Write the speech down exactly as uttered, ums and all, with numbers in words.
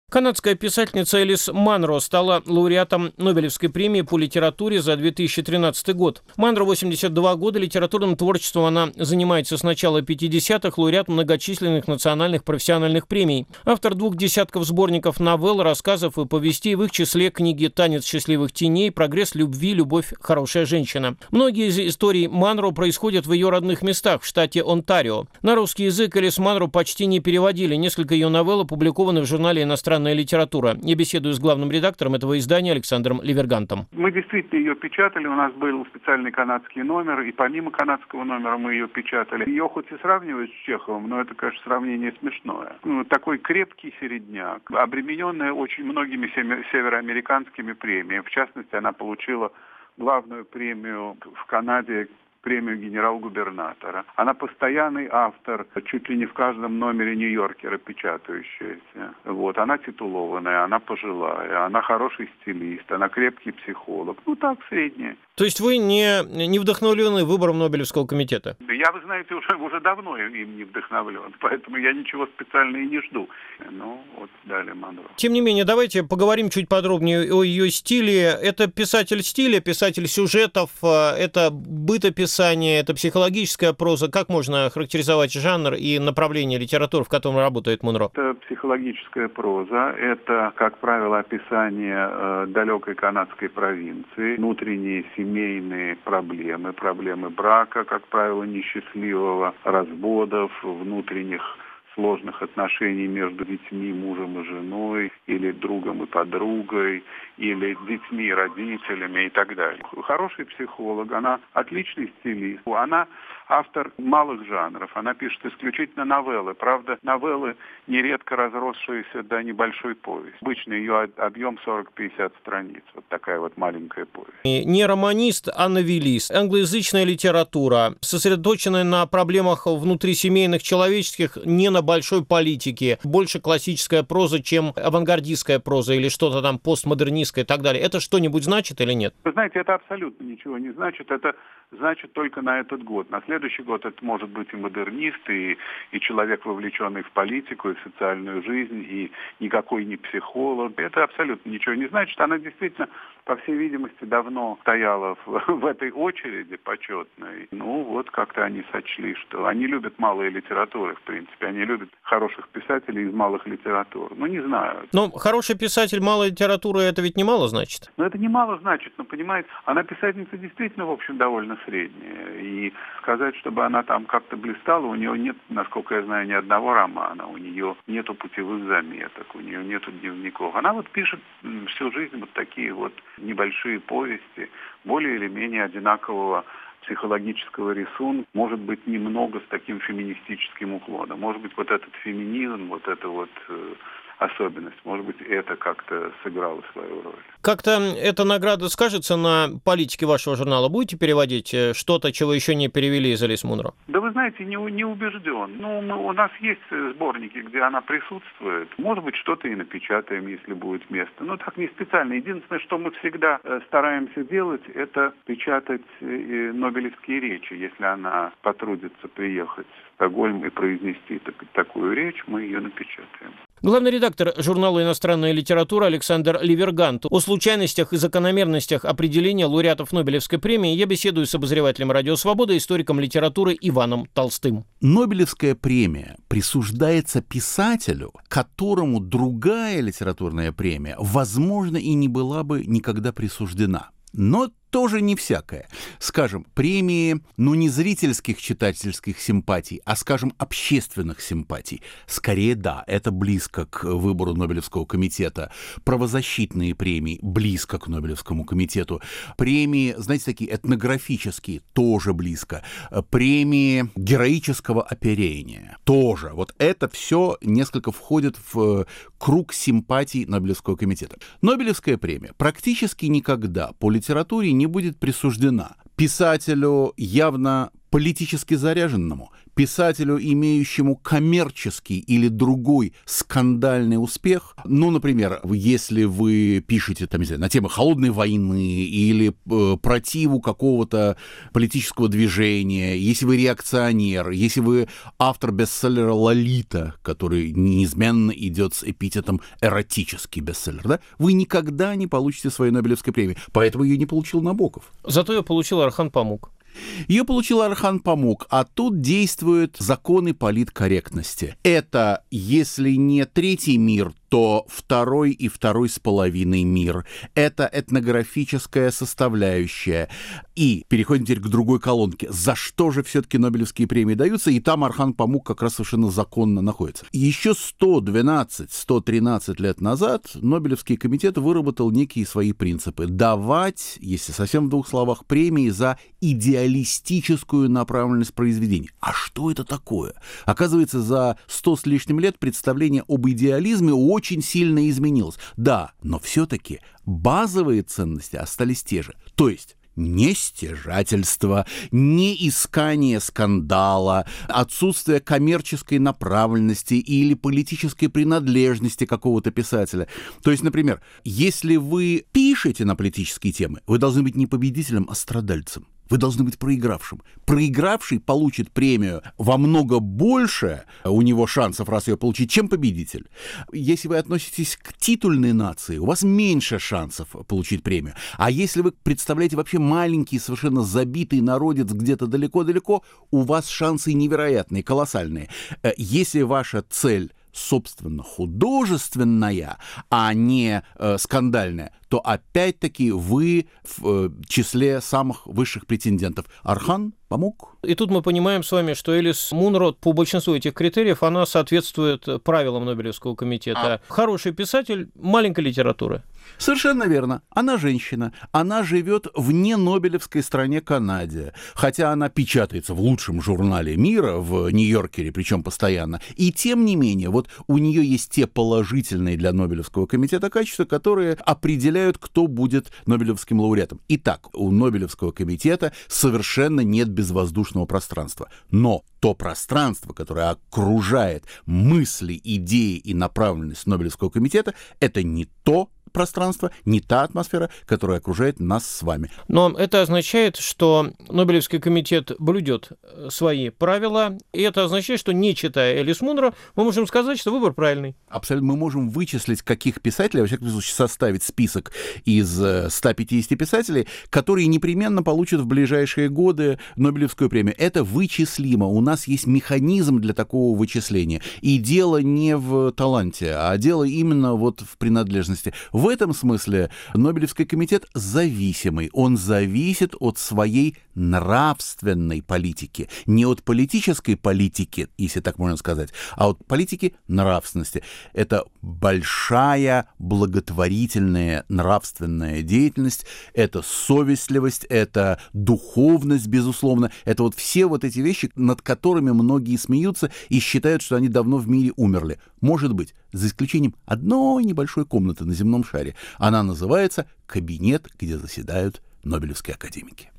Канадская писательница Элис Манро стала лауреатом Нобелевской премии по литературе за две тысячи тринадцатый год. Манро, восемьдесят два года, литературным творчеством она занимается с начала пятидесятых, лауреат многочисленных национальных профессиональных премий. Автор двух десятков сборников новелл, рассказов и повестей, в их числе книги «Танец счастливых теней», «Прогресс любви», «Любовь. Хорошая женщина». Многие из историй Манро происходят в ее родных местах, в штате Онтарио. На русский язык Элис Манро почти не переводили. Несколько ее новелл опубликованы в журнале «Иностранная литература». Я беседую с главным редактором этого издания Александром Ливергантом. Мы действительно ее печатали, у нас был специальный канадский номер, и помимо канадского номера мы ее печатали. Ее хоть и сравнивают с Чеховым, но это, конечно, сравнение смешное. Ну, такой крепкий середняк, обремененная очень многими североамериканскими премиями. В частности, она получила главную премию в Канаде, премию генерал-губернатора. Она постоянный автор, чуть ли не в каждом номере Нью-Йоркера печатающаяся. Вот. Она титулованная, она пожилая, она хороший стилист, она крепкий психолог. Ну так, средняя. То есть вы не, не вдохновлены выбором Нобелевского комитета? Я, вы знаете, уже, уже давно им не вдохновлен, поэтому я ничего специально и не жду. Ну, вот далее Манро. Тем не менее, давайте поговорим чуть подробнее о ее стиле. Это писатель стиля, писатель сюжетов, это бытописание, это психологическая проза. Как можно характеризовать жанр и направление литературы, в котором работает Манро? Это психологическая проза, это, как правило, описание э, далекой канадской провинции, внутренние семьи, семейные проблемы, проблемы брака, как правило, несчастливого, разводов, внутренних сложных отношений между детьми, мужем и женой, или другом и подругой, или детьми и родителями и так далее. Хороший психолог, она отличный стилист, она автор малых жанров, она пишет исключительно новеллы. Правда, новеллы нередко разросшиеся до небольшой повести. Обычно ее объем сорок-пятьдесят страниц, вот такая вот маленькая повесть. Не романист, а новеллист. Англоязычная литература, сосредоточенная на проблемах внутрисемейных, человеческих, не на большой политике. Больше классическая проза, чем авангардистская проза или что-то там постмодернистское и так далее. Это что-нибудь значит или нет? Вы знаете, это абсолютно ничего не значит. Это значит только на этот год. На следующий год это может быть и модернист, и, и человек, вовлеченный в политику, и в социальную жизнь, и никакой не психолог. Это абсолютно ничего не значит. Она действительно, по всей видимости, давно стояла в, в этой очереди почетной. Ну, вот как-то они сочли, что они любят малые литературы, в принципе. Они любят хороших писателей из малых литератур. Ну, не знаю. Но хороший писатель малой литературы, это ведь немало значит? Ну, это немало значит, но, понимаете, она писательница действительно, в общем, довольно средняя. И сказать, чтобы она там как-то блистала, у нее нет, насколько я знаю, ни одного романа, у нее нету путевых заметок, у нее нету дневников. Она вот пишет всю жизнь вот такие вот небольшие повести, более или менее одинакового психологического рисунка, может быть, немного с таким феминистическим уклоном. Может быть, вот этот феминизм, вот это вот э, особенность, может быть, это как-то сыграло свою роль. Как-то эта награда скажется на политике вашего журнала? Будете переводить что-то, чего еще не перевели из Элис Манро? Да вы знаете, не, не убежден. Ну, мы, у нас есть сборники, где она присутствует. Может быть, что-то и напечатаем, если будет место. Но так не специально. Единственное, что мы всегда стараемся делать, это печатать нобелевские речи. Если она потрудится приехать в Стокгольм и произнести так, такую речь, мы ее напечатаем. Главный редактор журнала «Иностранная литература» Александр Ливергант. О случайностях и закономерностях определения лауреатов Нобелевской премии я беседую с обозревателем «Радио Свобода», историком литературы Иваном Толстым. Нобелевская премия присуждается писателю, которому другая литературная премия, возможно, и не была бы никогда присуждена. Но тоже не всякое. Скажем, премии, ну, не зрительских читательских симпатий, а, скажем, общественных симпатий. Скорее, да, это близко к выбору Нобелевского комитета. Правозащитные премии близко к Нобелевскому комитету. Премии, знаете, такие этнографические, тоже близко. Премии героического оперения тоже. Вот это все несколько входит в круг симпатий Нобелевского комитета. Нобелевская премия практически никогда по литературе не будет присуждена писателю явно политически заряженному, писателю, имеющему коммерческий или другой скандальный успех, ну, например, если вы пишете там, не знаю, на темы холодной войны или э, противу какого-то политического движения, если вы реакционер, если вы автор бестселлера «Лолита», который неизменно идет с эпитетом «эротический бестселлер», да, вы никогда не получите своей Нобелевской премии, поэтому ее не получил Набоков. Зато ее получил Орхан Памук. Ее получил Орхан Памук, а тут действуют законы политкорректности. Это, если не третий мир, то второй и второй с половиной мир. Это этнографическая составляющая. И переходим теперь к другой колонке. За что же все-таки Нобелевские премии даются? И там Орхан Памук как раз совершенно законно находится. Еще сто двенадцать - сто тринадцать лет назад Нобелевский комитет выработал некие свои принципы. Давать, если совсем в двух словах, премии за идеалистическую направленность произведений. А что это такое? Оказывается, за сто с лишним лет представление об идеализме очень очень сильно изменилось. Да, но все-таки базовые ценности остались те же. То есть не стяжательство, не искание скандала, отсутствие коммерческой направленности или политической принадлежности какого-то писателя. То есть, например, если вы пишете на политические темы, вы должны быть не победителем, а страдальцем. Вы должны быть проигравшим. Проигравший получит премию во много больше, у него шансов раз ее получить, чем победитель. Если вы относитесь к титульной нации, у вас меньше шансов получить премию. А если вы представляете вообще маленький, совершенно забитый народец где-то далеко-далеко, у вас шансы невероятные, колоссальные. Если ваша цель собственно, художественная, а не э, скандальная, то опять-таки вы в э, числе самых высших претендентов. Орхан Памук. И тут мы понимаем с вами, что Элис Мунро по большинству этих критериев, она соответствует правилам Нобелевского комитета. А. Хороший писатель маленькой литературы. Совершенно верно. Она женщина. Она живет в ненобелевской стране Канаде. Хотя она печатается в лучшем журнале мира, в Нью-Йоркере, причем постоянно. И тем не менее, вот у нее есть те положительные для Нобелевского комитета качества, которые определяют, кто будет Нобелевским лауреатом. Итак, у Нобелевского комитета совершенно нет безвоздушного пространства. Но то пространство, которое окружает мысли, идеи и направленность Нобелевского комитета, это не то пространство, не та атмосфера, которая окружает нас с вами. Но это означает, что Нобелевский комитет блюдет свои правила, и это означает, что, не читая Элис Мунро, мы можем сказать, что выбор правильный. Абсолютно. Мы можем вычислить, каких писателей, во всяком случае, составить список из ста пятидесяти писателей, которые непременно получат в ближайшие годы Нобелевскую премию. Это вычислимо. У нас есть механизм для такого вычисления. И дело не в таланте, а дело именно вот в принадлежности. В этом смысле Нобелевский комитет зависимый. Он зависит от своей нравственной политики. Не от политической политики, если так можно сказать, а от политики нравственности. Это большая благотворительная нравственная деятельность, это совестливость, это духовность, безусловно. Это вот все вот эти вещи, над которыми многие смеются и считают, что они давно в мире умерли. Может быть, за исключением одной небольшой комнаты на земном шаре. Она называется «Кабинет, где заседают Нобелевские академики».